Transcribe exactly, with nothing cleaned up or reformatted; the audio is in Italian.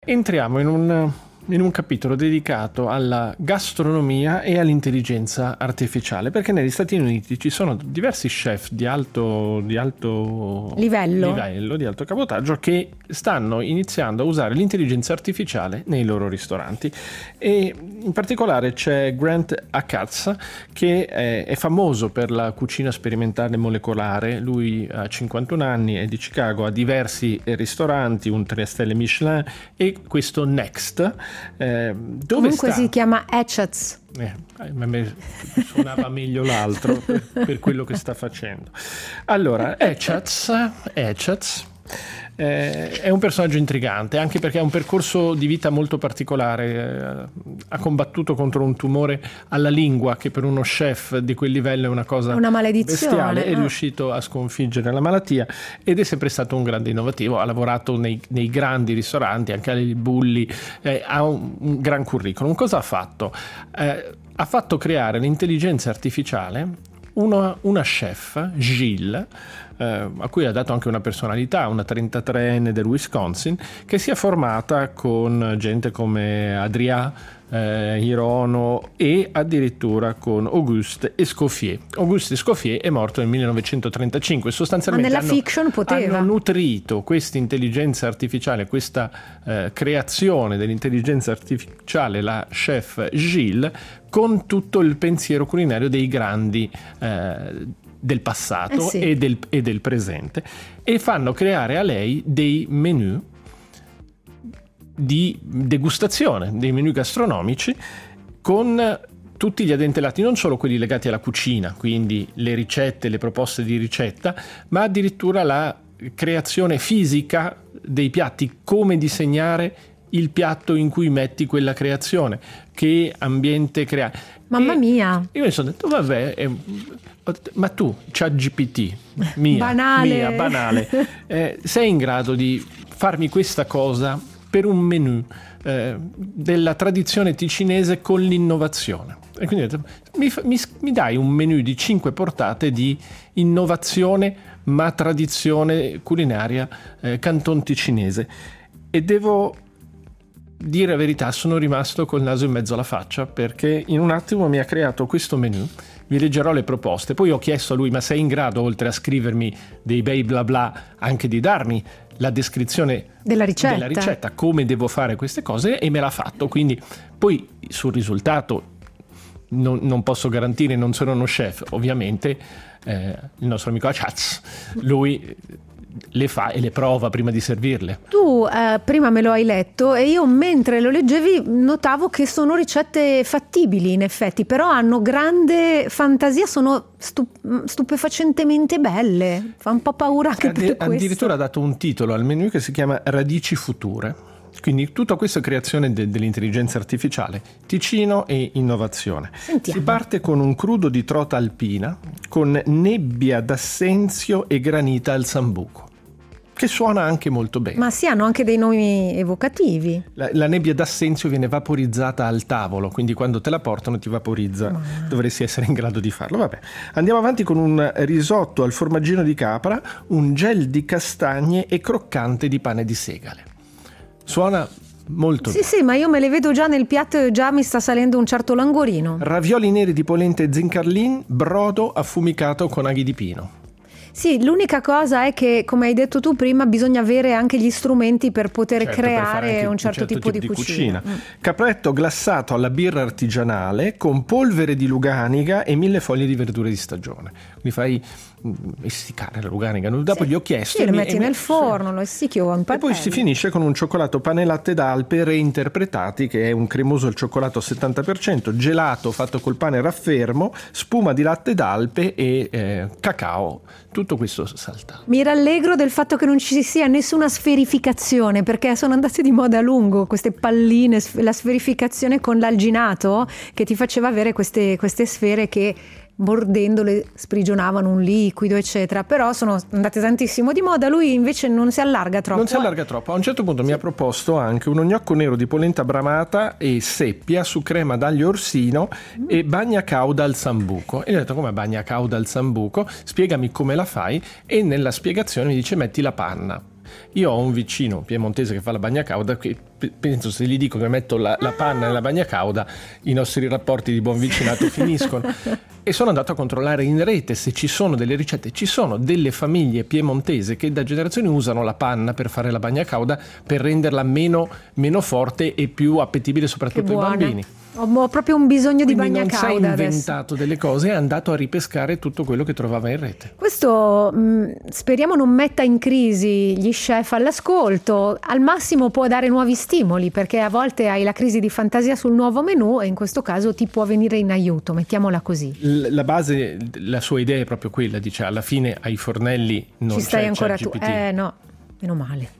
Entriamo in un, in un capitolo dedicato alla gastronomia e all'intelligenza artificiale, perché negli Stati Uniti ci sono diversi chef di alto, di alto livello. livello, di alto cabotaggio, che stanno iniziando a usare l'intelligenza artificiale nei loro ristoranti. E in particolare c'è Grant Achatz, che è, è famoso per la cucina sperimentale molecolare. Lui ha cinquantuno anni, è di Chicago, ha diversi ristoranti, un tre stelle Michelin e questo Next. Eh, dove Comunque sta? si chiama Achatz. Eh, a me suonava meglio l'altro per, per quello che sta facendo. Allora, Achatz, Achatz eh, è un personaggio intrigante, anche perché ha un percorso di vita molto particolare. Eh, ha combattuto contro un tumore alla lingua, che per uno chef di quel livello è una cosa una maledizione, bestiale. È eh. riuscito a sconfiggere la malattia ed è sempre stato un grande innovativo. Ha lavorato nei, nei grandi ristoranti, anche ai Bulli, eh, ha un, un gran curriculum. Cosa ha fatto? Eh, ha fatto creare l'intelligenza artificiale una, una chef, Jill, eh, a cui ha dato anche una personalità, una trentatreenne del Wisconsin, che si è formata con gente come Adria, eh, Hirono e addirittura con Auguste Escoffier. Auguste Escoffier è morto nel millenovecentotrentacinque. Sostanzialmente Ma nella hanno, fiction poteva. hanno nutrito questa intelligenza artificiale, questa eh, creazione dell'intelligenza artificiale, la chef Jill, con tutto il pensiero culinario dei grandi eh, del passato eh sì. e, del, e del presente, e fanno creare a lei dei menù di degustazione, dei menù gastronomici con tutti gli addentellati, non solo quelli legati alla cucina, quindi le ricette, le proposte di ricetta, ma addirittura la creazione fisica dei piatti, come disegnare il piatto in cui metti quella creazione, che ambiente crea. Mamma e mia! Io mi sono detto, vabbè, eh, ma tu, ChatGPT, mia, banale, mia, banale eh, sei in grado di farmi questa cosa per un menù eh, della tradizione ticinese con l'innovazione? E quindi ho detto, mi, mi, mi dai un menù di cinque portate di innovazione ma tradizione culinaria eh, canton ticinese. E devo dire la verità, sono rimasto col naso in mezzo alla faccia, perché in un attimo mi ha creato questo menù. Vi leggerò le proposte. Poi ho chiesto a lui, ma sei in grado, oltre a scrivermi dei bei bla bla, anche di darmi la descrizione della ricetta, della ricetta, come devo fare queste cose, e me l'ha fatto. Quindi poi sul risultato non, non posso garantire, non sono uno chef, ovviamente. Eh, il nostro amico Achatz, lui le fa e le prova prima di servirle. Tu eh, prima me lo hai letto e io mentre lo leggevi notavo che sono ricette fattibili, in effetti, però hanno grande fantasia, sono stup- stupefacentemente belle, fa un po' paura anche Addi- per questo. Addirittura ha dato un titolo al menù che si chiama Radici Future. Quindi tutta questa creazione de- dell'intelligenza artificiale, Ticino e innovazione. Sentiamo. Si parte con un crudo di trota alpina con nebbia d'assenzio e granita al sambuco, che suona anche molto bene. Ma sì, hanno anche dei nomi evocativi. La, la nebbia d'assenzio viene vaporizzata al tavolo, quindi quando te la portano ti vaporizza. Ma... dovresti essere in grado di farlo. Vabbè. Andiamo avanti con un risotto al formaggino di capra, un gel di castagne e croccante di pane di segale. Suona molto sì bene. Sì, ma io me le vedo già nel piatto e già mi sta salendo un certo languorino. Ravioli neri di polenta e zincarlin, brodo affumicato con aghi di pino. Sì, l'unica cosa è che, come hai detto tu prima, bisogna avere anche gli strumenti per poter certo, creare per un, certo un certo tipo, tipo di, di cucina, cucina. Mm. Capretto glassato alla birra artigianale con polvere di luganica e mille foglie di verdure di stagione. Quindi fai essiccare la luganica. Dopo sì. gli ho chiesto sì, lo mi, metti nel mi, forno, sì. lo essicchi o in e poi si finisce con un cioccolato pane e latte d'Alpe reinterpretati, che è un cremoso al cioccolato al settanta per cento, gelato fatto col pane raffermo, spuma di latte d'Alpe e eh, cacao. Tutto questo saltato. Mi rallegro del fatto che non ci sia nessuna sferificazione, perché sono andate di moda a lungo queste palline, la sferificazione con l'alginato che ti faceva avere queste, queste sfere che mordendole sprigionavano un liquido eccetera, però sono andate tantissimo di moda. Lui invece non si allarga troppo. Non si allarga troppo. A un certo punto sì. mi ha proposto anche uno gnocco nero di polenta bramata e seppia su crema d'aglio orsino mm. e bagna cauda al sambuco. E gli ho detto, come bagna cauda al sambuco? Spiegami come la fai. E nella spiegazione mi dice, metti la panna. Io ho un vicino piemontese che fa la bagna cauda, che penso se gli dico che metto la, la panna nella bagna cauda i nostri rapporti di buon vicinato finiscono. E sono andato a controllare in rete se ci sono delle ricette. Ci sono delle famiglie piemontesi che da generazioni usano la panna per fare la bagna cauda, per renderla meno, meno forte e più appetibile soprattutto ai bambini. Ho, ho proprio un bisogno di Quindi bagna cauda adesso. Non si è inventato delle cose, è andato a ripescare tutto quello che trovava in rete. Questo mh, speriamo non metta in crisi gli chef all'ascolto. Al massimo può dare nuovi stimoli, perché a volte hai la crisi di fantasia sul nuovo menù e in questo caso ti può venire in aiuto, mettiamola così. La base, la sua idea è proprio quella, dice alla fine ai fornelli non ci stai c'è ancora tu. ChatGPT. Eh no, meno male.